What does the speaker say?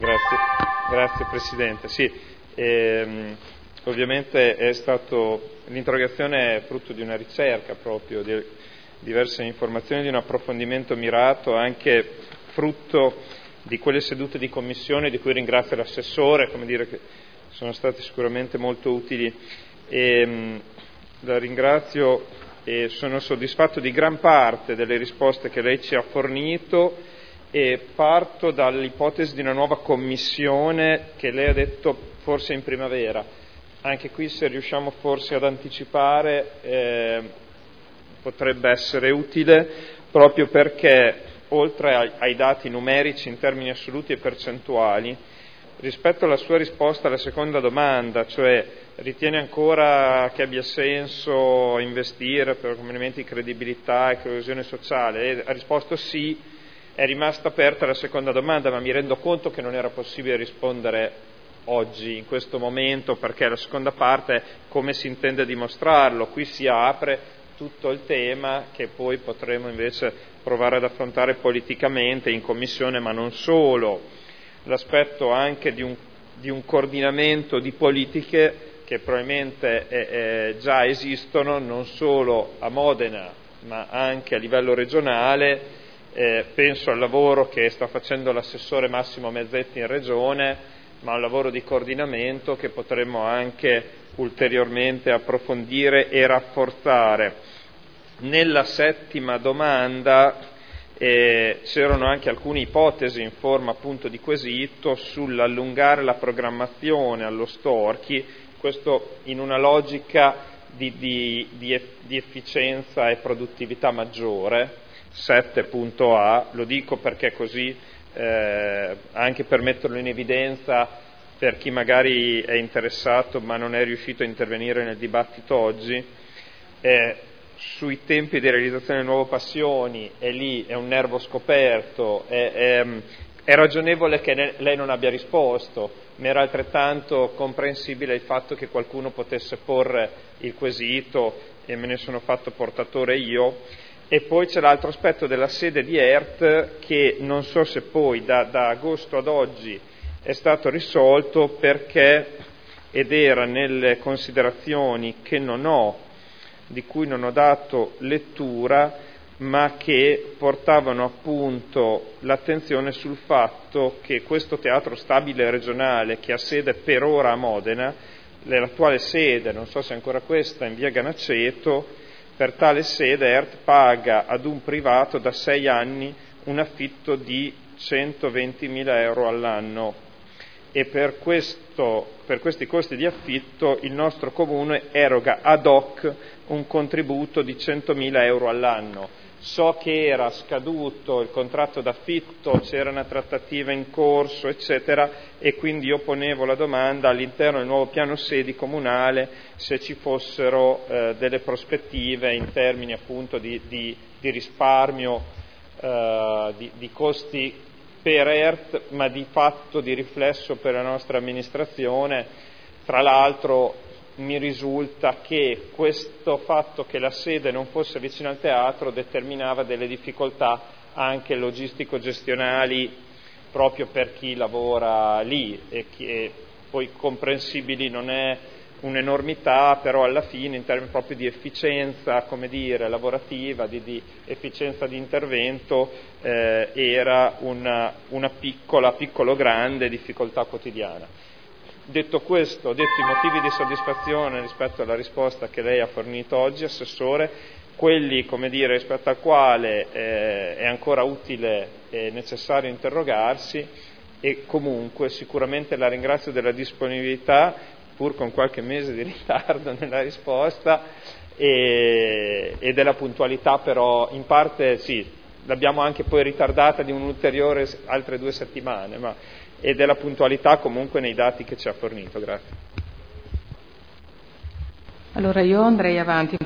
Grazie Presidente. Sì, ovviamente l'interrogazione è frutto di una ricerca proprio, di diverse informazioni, di un approfondimento mirato, anche frutto di quelle sedute di commissione di cui ringrazio l'assessore, che sono state sicuramente molto utili. La ringrazio e sono soddisfatto di gran parte delle risposte che lei ci ha fornito e parto dall'ipotesi di una nuova commissione che lei ha detto forse in primavera. Anche qui, se riusciamo forse ad anticipare, potrebbe essere utile, proprio perché oltre ai dati numerici in termini assoluti e percentuali, rispetto alla sua risposta alla seconda domanda, cioè ritiene ancora che abbia senso investire per elementi di credibilità e coesione sociale, ha risposto sì, è rimasta aperta la seconda domanda, ma mi rendo conto che non era possibile rispondere oggi, in questo momento, perché la seconda parte è come si intende dimostrarlo. Qui si apre tutto il tema che poi potremo invece provare ad affrontare politicamente in Commissione, ma non solo. L'aspetto anche di un coordinamento di politiche che probabilmente già esistono non solo a Modena ma anche a livello regionale. Penso al lavoro che sta facendo l'assessore Massimo Mezzetti in Regione, ma un lavoro di coordinamento che potremmo anche ulteriormente approfondire e rafforzare. Nella settima domanda c'erano anche alcune ipotesi in forma appunto di quesito sull'allungare la programmazione allo Storchi, questo in una logica di efficienza e produttività maggiore. 7.A, lo dico perché così anche per metterlo in evidenza per chi magari è interessato ma non è riuscito a intervenire nel dibattito oggi, sui tempi di realizzazione del nuovo Passioni, e lì è un nervo scoperto, è ragionevole che lei non abbia risposto, ma era altrettanto comprensibile il fatto che qualcuno potesse porre il quesito e me ne sono fatto portatore io. E poi c'è l'altro aspetto della sede di ERT che non so se poi da agosto ad oggi è stato risolto, perché, ed era nelle considerazioni di cui non ho dato lettura, ma che portavano appunto l'attenzione sul fatto che questo teatro stabile regionale, che ha sede per ora a Modena, l'attuale sede, non so se è ancora questa, in via Ganaceto, per tale sede ERT paga ad un privato da 6 anni un affitto di 120.000 euro all'anno, e per questi costi di affitto il nostro comune eroga ad hoc un contributo di 100.000 euro all'anno. So che era scaduto il contratto d'affitto, c'era una trattativa in corso, eccetera, e quindi io ponevo la domanda all'interno del nuovo piano sedi comunale se ci fossero delle prospettive in termini appunto di risparmio di costi per ERT, ma di fatto di riflesso per la nostra amministrazione. Tra l'altro mi risulta che questo fatto che la sede non fosse vicino al teatro determinava delle difficoltà anche logistico-gestionali proprio per chi lavora lì, e che poi comprensibili, non è un'enormità, però alla fine in termini proprio di efficienza, lavorativa, di efficienza di intervento, era una piccolo grande difficoltà quotidiana. Detto questo, ho detto i motivi di soddisfazione rispetto alla risposta che lei ha fornito oggi, Assessore, quelli rispetto al quale è ancora utile e necessario interrogarsi, e comunque sicuramente la ringrazio della disponibilità, pur con qualche mese di ritardo nella risposta, e della puntualità, però in parte sì, l'abbiamo anche poi ritardata di un'ulteriore altre 2 settimane, e della puntualità comunque nei dati che ci ha fornito. Grazie. Allora io andrei avanti.